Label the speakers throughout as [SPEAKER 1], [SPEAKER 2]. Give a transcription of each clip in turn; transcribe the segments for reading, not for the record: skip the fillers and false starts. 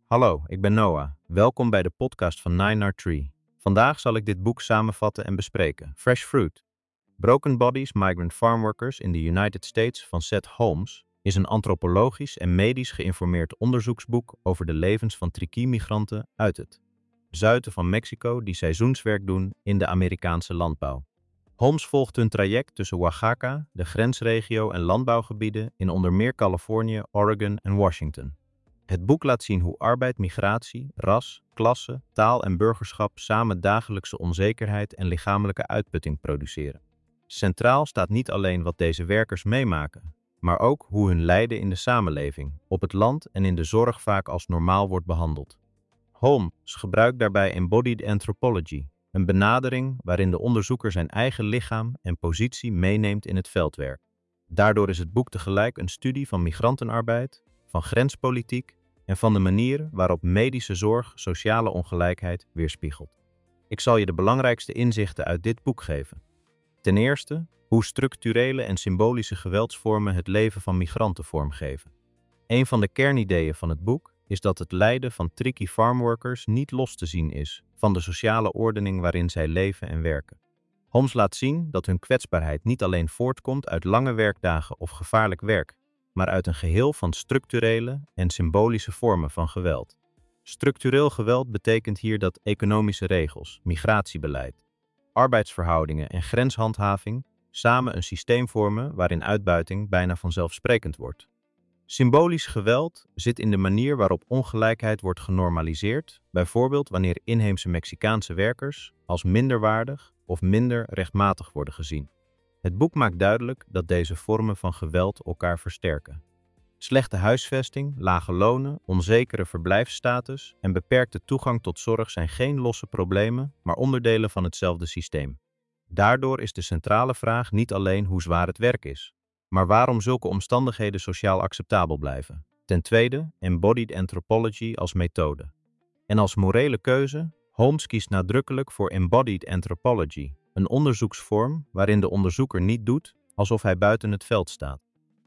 [SPEAKER 1] Hallo, ik ben Noah. Welkom bij de podcast van 9R3. Vandaag zal ik dit boek samenvatten en bespreken. Fresh Fruit. Broken Bodies, Migrant Farm Workers in the United States van Seth Holmes is een antropologisch en medisch geïnformeerd onderzoeksboek over de levens van Triquí-migranten uit het zuiden van Mexico die seizoenswerk doen in de Amerikaanse landbouw. Holmes volgt hun traject tussen Oaxaca, de grensregio en landbouwgebieden in onder meer Californië, Oregon en Washington. Het boek laat zien hoe arbeid, migratie, ras, klasse, taal en burgerschap samen dagelijkse onzekerheid en lichamelijke uitputting produceren. Centraal staat niet alleen wat deze werkers meemaken, maar ook hoe hun lijden in de samenleving, op het land en in de zorg vaak als normaal wordt behandeld. Holmes gebruikt daarbij embodied anthropology, een benadering waarin de onderzoeker zijn eigen lichaam en positie meeneemt in het veldwerk. Daardoor is het boek tegelijk een studie van migrantenarbeid, van grenspolitiek en van de manier waarop medische zorg sociale ongelijkheid weerspiegelt. Ik zal je de belangrijkste inzichten uit dit boek geven. Ten eerste, hoe structurele en symbolische geweldsvormen het leven van migranten vormgeven. Een van de kernideeën van het boek is dat het lijden van Triquí farmworkers niet los te zien is van de sociale ordening waarin zij leven en werken. Holmes laat zien dat hun kwetsbaarheid niet alleen voortkomt uit lange werkdagen of gevaarlijk werk, maar uit een geheel van structurele en symbolische vormen van geweld. Structureel geweld betekent hier dat economische regels, migratiebeleid, arbeidsverhoudingen en grenshandhaving samen een systeem vormen waarin uitbuiting bijna vanzelfsprekend wordt. Symbolisch geweld zit in de manier waarop ongelijkheid wordt genormaliseerd, bijvoorbeeld wanneer inheemse Mexicaanse werkers als minderwaardig of minder rechtmatig worden gezien. Het boek maakt duidelijk dat deze vormen van geweld elkaar versterken. Slechte huisvesting, lage lonen, onzekere verblijfsstatus en beperkte toegang tot zorg zijn geen losse problemen, maar onderdelen van hetzelfde systeem. Daardoor is de centrale vraag niet alleen hoe zwaar het werk is, maar waarom zulke omstandigheden sociaal acceptabel blijven. Ten tweede, embodied anthropology als methode. En als morele keuze, Holmes kiest nadrukkelijk voor embodied anthropology, een onderzoeksvorm waarin de onderzoeker niet doet alsof hij buiten het veld staat.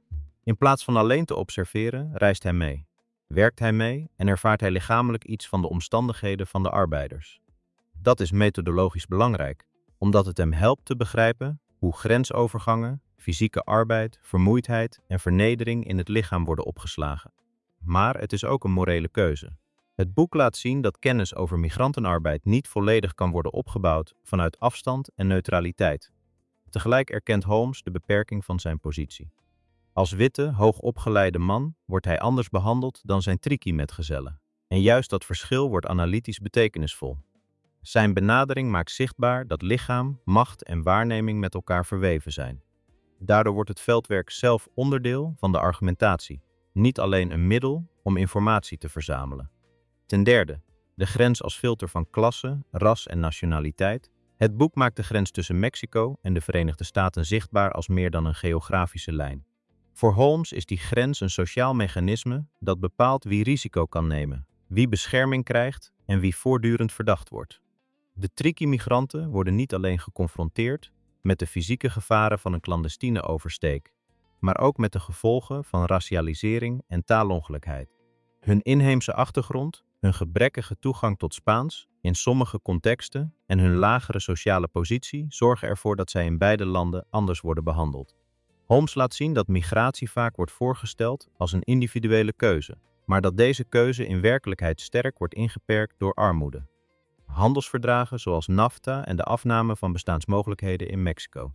[SPEAKER 1] In plaats van alleen te observeren, reist hij mee, werkt hij mee en ervaart hij lichamelijk iets van de omstandigheden van de arbeiders. Dat is methodologisch belangrijk, omdat het hem helpt te begrijpen hoe grensovergangen, fysieke arbeid, vermoeidheid en vernedering in het lichaam worden opgeslagen. Maar het is ook een morele keuze. Het boek laat zien dat kennis over migrantenarbeid niet volledig kan worden opgebouwd vanuit afstand en neutraliteit. Tegelijk erkent Holmes de beperking van zijn positie. Als witte, hoogopgeleide man wordt hij anders behandeld dan zijn Triquí-metgezellen. En juist dat verschil wordt analytisch betekenisvol. Zijn benadering maakt zichtbaar dat lichaam, macht en waarneming met elkaar verweven zijn. Daardoor wordt het veldwerk zelf onderdeel van de argumentatie, niet alleen een middel om informatie te verzamelen. Ten derde, de grens als filter van klasse, ras en nationaliteit. Het boek maakt de grens tussen Mexico en de Verenigde Staten zichtbaar als meer dan een geografische lijn. Voor Holmes is die grens een sociaal mechanisme dat bepaalt wie risico kan nemen, wie bescherming krijgt en wie voortdurend verdacht wordt. De Triquí-migranten worden niet alleen geconfronteerd met de fysieke gevaren van een clandestine oversteek, maar ook met de gevolgen van racialisering en taalongelijkheid. Hun inheemse achtergrond, hun gebrekkige toegang tot Spaans in sommige contexten en hun lagere sociale positie zorgen ervoor dat zij in beide landen anders worden behandeld. Holmes laat zien dat migratie vaak wordt voorgesteld als een individuele keuze, maar dat deze keuze in werkelijkheid sterk wordt ingeperkt door armoede. Handelsverdragen zoals NAFTA en de afname van bestaansmogelijkheden in Mexico.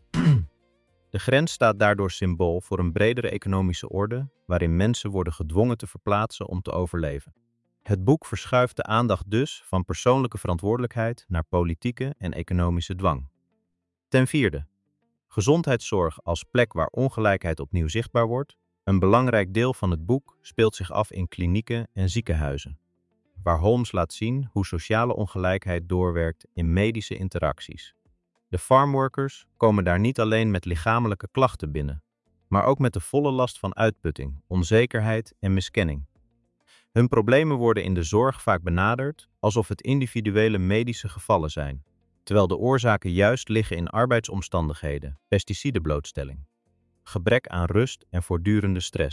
[SPEAKER 1] De grens staat daardoor symbool voor een bredere economische orde waarin mensen worden gedwongen te verplaatsen om te overleven. Het boek verschuift de aandacht dus van persoonlijke verantwoordelijkheid naar politieke en economische dwang. Ten vierde, gezondheidszorg als plek waar ongelijkheid opnieuw zichtbaar wordt. Een belangrijk deel van het boek speelt zich af in klinieken en ziekenhuizen, waar Holmes laat zien hoe sociale ongelijkheid doorwerkt in medische interacties. De farmworkers komen daar niet alleen met lichamelijke klachten binnen, maar ook met de volle last van uitputting, onzekerheid en miskenning. Hun problemen worden in de zorg vaak benaderd alsof het individuele medische gevallen zijn, terwijl de oorzaken juist liggen in arbeidsomstandigheden, pesticidenblootstelling, gebrek aan rust en voortdurende stress.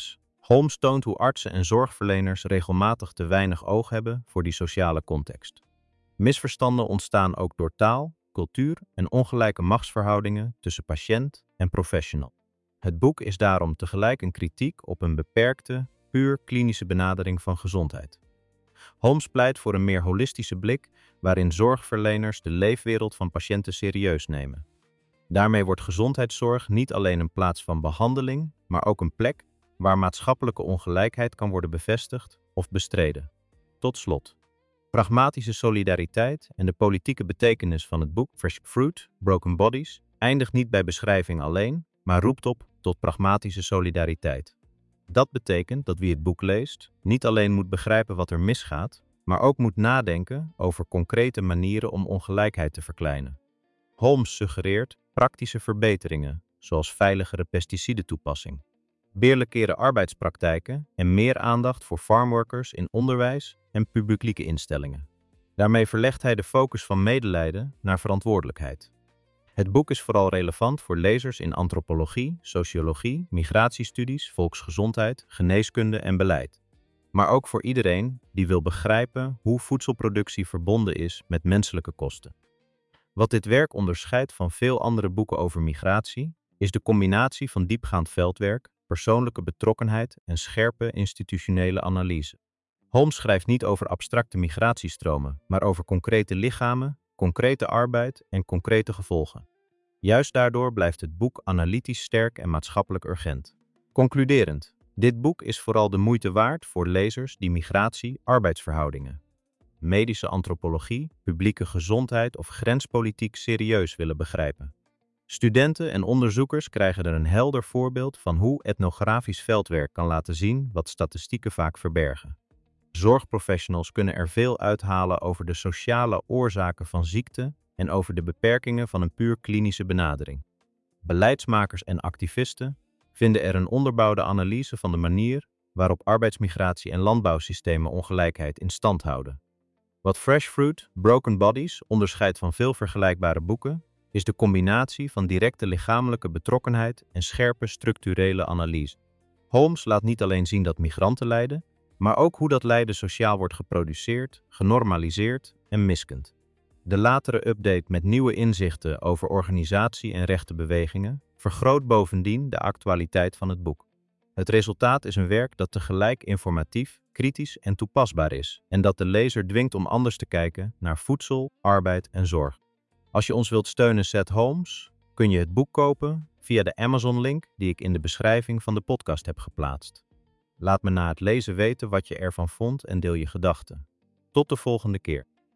[SPEAKER 1] Holmes toont hoe artsen en zorgverleners regelmatig te weinig oog hebben voor die sociale context. Misverstanden ontstaan ook door taal, cultuur en ongelijke machtsverhoudingen tussen patiënt en professional. Het boek is daarom tegelijk een kritiek op een beperkte, puur klinische benadering van gezondheid. Holmes pleit voor een meer holistische blik waarin zorgverleners de leefwereld van patiënten serieus nemen. Daarmee wordt gezondheidszorg niet alleen een plaats van behandeling, maar ook een plek waar maatschappelijke ongelijkheid kan worden bevestigd of bestreden. Tot slot. Pragmatische solidariteit en de politieke betekenis van het boek Fresh Fruit, Broken Bodies eindigt niet bij beschrijving alleen, maar roept op tot pragmatische solidariteit. Dat betekent dat wie het boek leest niet alleen moet begrijpen wat er misgaat, maar ook moet nadenken over concrete manieren om ongelijkheid te verkleinen. Holmes suggereert praktische verbeteringen, zoals veiligere pesticidentoepassing, eerlijkere arbeidspraktijken en meer aandacht voor farmworkers in onderwijs en publieke instellingen. Daarmee verlegt hij de focus van medelijden naar verantwoordelijkheid. Het boek is vooral relevant voor lezers in antropologie, sociologie, migratiestudies, volksgezondheid, geneeskunde en beleid. Maar ook voor iedereen die wil begrijpen hoe voedselproductie verbonden is met menselijke kosten. Wat dit werk onderscheidt van veel andere boeken over migratie, is de combinatie van diepgaand veldwerk, persoonlijke betrokkenheid en scherpe institutionele analyse. Holmes schrijft niet over abstracte migratiestromen, maar over concrete lichamen, concrete arbeid en concrete gevolgen. Juist daardoor blijft het boek analytisch sterk en maatschappelijk urgent. Concluderend, dit boek is vooral de moeite waard voor lezers die migratie, arbeidsverhoudingen, medische antropologie, publieke gezondheid of grenspolitiek serieus willen begrijpen. Studenten en onderzoekers krijgen er een helder voorbeeld van hoe etnografisch veldwerk kan laten zien wat statistieken vaak verbergen. Zorgprofessionals kunnen er veel uithalen over de sociale oorzaken van ziekte en over de beperkingen van een puur klinische benadering. Beleidsmakers en activisten vinden er een onderbouwde analyse van de manier waarop arbeidsmigratie en landbouwsystemen ongelijkheid in stand houden. Wat Fresh Fruit, Broken Bodies onderscheidt van veel vergelijkbare boeken, is de combinatie van directe lichamelijke betrokkenheid en scherpe structurele analyse. Holmes laat niet alleen zien dat migranten lijden, maar ook hoe dat lijden sociaal wordt geproduceerd, genormaliseerd en miskend. De latere update met nieuwe inzichten over organisatie- en rechtenbewegingen vergroot bovendien de actualiteit van het boek. Het resultaat is een werk dat tegelijk informatief, kritisch en toepasbaar is en dat de lezer dwingt om anders te kijken naar voedsel, arbeid en zorg. Als je ons wilt steunen, Seth Holmes, kun je het boek kopen via de Amazon-link die ik in de beschrijving van de podcast heb geplaatst. Laat me na het lezen weten wat je ervan vond en deel je gedachten. Tot de volgende keer.